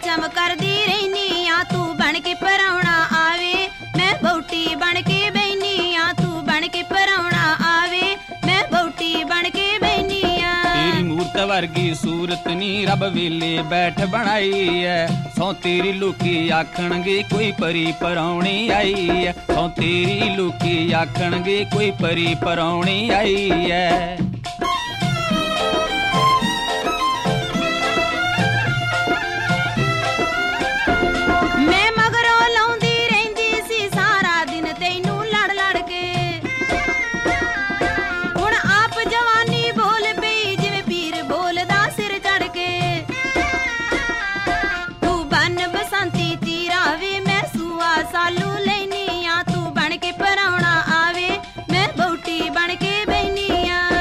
ਚਮ ਕਰਦੀ ਰਹਿਨੀ ਆ, ਤੂੰ ਬਣ ਕੇ ਪਰਾਉਣਾ ਆਵੇ, ਮੈਂ ਬੌਟੀ ਬਣ ਕੇ ਬੈਨੀ ਆ, ਤੂੰ ਬਣ ਕੇ ਪਰਾਉਣਾ ਆਵੇ, ਮੈਂ ਬੌਟੀ ਬਣ ਕੇ ਬੈਨੀ ਆ। ਤੇਰੀ ਮੂਰਤ ਵਰਗੀ ਸੂਰਤ ਨੀ ਰੱਬ ਵੇਲੇ ਬੈਠ ਬਣਾਈ ਐ, ਸੌ ਤੇਰੀ ਲੋਕੀ ਆਖਣਗੇ ਕੋਈ ਪਰੀ ਪਰਾਉਣੀ ਆਈ ਐ, ਸੌ ਤੇਰੀ ਲੋਕੀ ਆਖਣਗੇ ਕੋਈ ਪਰੀ ਪਰਾਉਣੀ ਆਈ ਐ। ਸਾਲੂ ਲੈਨੀ ਆ, ਤੂੰ ਬਣ ਕੇ ਪਰਾਉਣਾ ਆਵੇ, ਮੈਂ ਬੌਟੀ ਬਣ ਕੇ ਬੈਨੀ ਆ।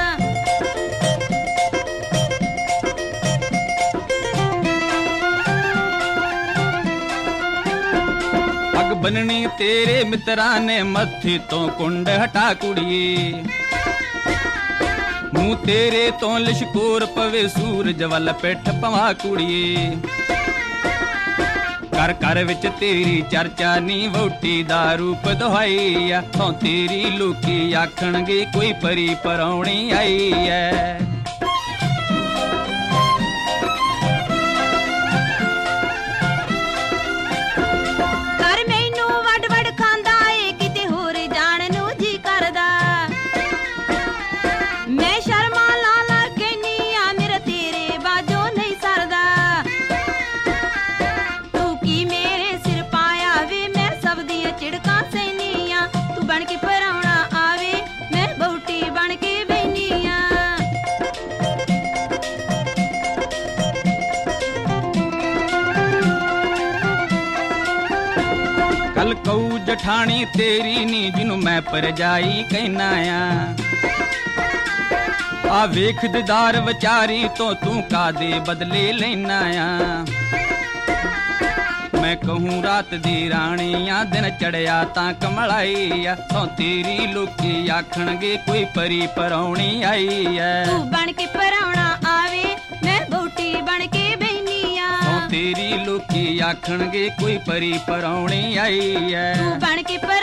ਪੱਗ ਬੰਨਣੀ ਤੇਰੇ ਮਿੱਤਰਾਂ ਨੇ ਮੱਥੇ ਤੋਂ ਕੁੰਡ ਹਟਾ ਕੁੜੀਏ, ਮੂੰਹ ਤੇਰੇ ਤੋਂ ਲਿਸ਼ਕੋਰ ਪਵੇ ਸੂਰਜ ਵੱਲ ਪਿੱਠ ਪਵਾ ਕੁੜੀਏ। ਘਰ ਘਰ ਵਿੱਚ ਤੇਰੀ ਚਰਚਾ ਨੀ ਵਹੁਟੀ ਦਾ ਰੂਪ ਦੁਹਾਈ ਆ, ਸੌ ਤੇਰੀ ਲੋਕੀ ਆਖਣਗੇ ਕੋਈ ਪਰੀ ਪਰਾਉਣੀ ਆਈ ਐ। ਕਰ ਮੈਨੂੰ ਵੱਡ ਵੱਡ ਖਾਂਦਾ ਏ, ਕਿਤੇ ਹੋਰ ਜਾਣ ਨੂੰ ਜੀ ਕਰਦਾ, ਮੈਂ ਸ਼ਰਮਾ ਲਾ ਲਾ ਕਹਿਨੀ ਆ, ਮੇਰਾ ਤੇਰੇ ਬਾਝੋਂ ਨਹੀਂ ਸਰਦਾ। ਝਿੜਕਾਂ ਸੈਨੀ ਆ, ਤੂੰ ਬਣ ਕੇ ਪਰਾਉਣਾ ਆਵੇ, ਮੈਂ ਬੌਟੀ ਬਣ ਕੇ ਬੈਨੀ ਆ। ਕੱਲ ਕਊ ਜਠਾਣੀ ਤੇਰੀ ਨੀ ਜਿਹਨੂੰ ਮੈਂ ਪਰਜਾਈ ਕਹਿਨਾ ਆ ਵੇਖ ਦੀਦਾਰ ਵਿਚਾਰੀ ਤੋਂ ਤੂੰ ਕਾਦੇ ਬਦਲੇ ਲੈਨਾ ਆ। ਮੈਂ ਕਹੂੰ ਰਾਤ ਦੀ ਰਾਣੀ ਆ, ਦਿਨ ਚੜਿਆ ਤਾਂ ਕਮਲਾਈ ਆ, ਸੌ ਤੇਰੀ ਲੋਕੀ ਆਖਣਗੇ ਕੋਈ ਪਰੀ ਪਰਾਉਣੀ ਆਈ ਐ। ਤੂੰ ਬਣ ਕੇ ਪਰਾਉਣਾ ਆਵੇ, ਮੈਂ ਬੌਟੀ ਬਣ ਕੇ ਬੈਨੀ ਆ, ਸੌ ਤੇਰੀ ਲੋਕੀ ਆਖਣਗੇ ਕੋਈ ਪਰੀ ਪਰਾਉਣੀ ਆਈ ਐ। ਤੂੰ ਬਣ ਕੇ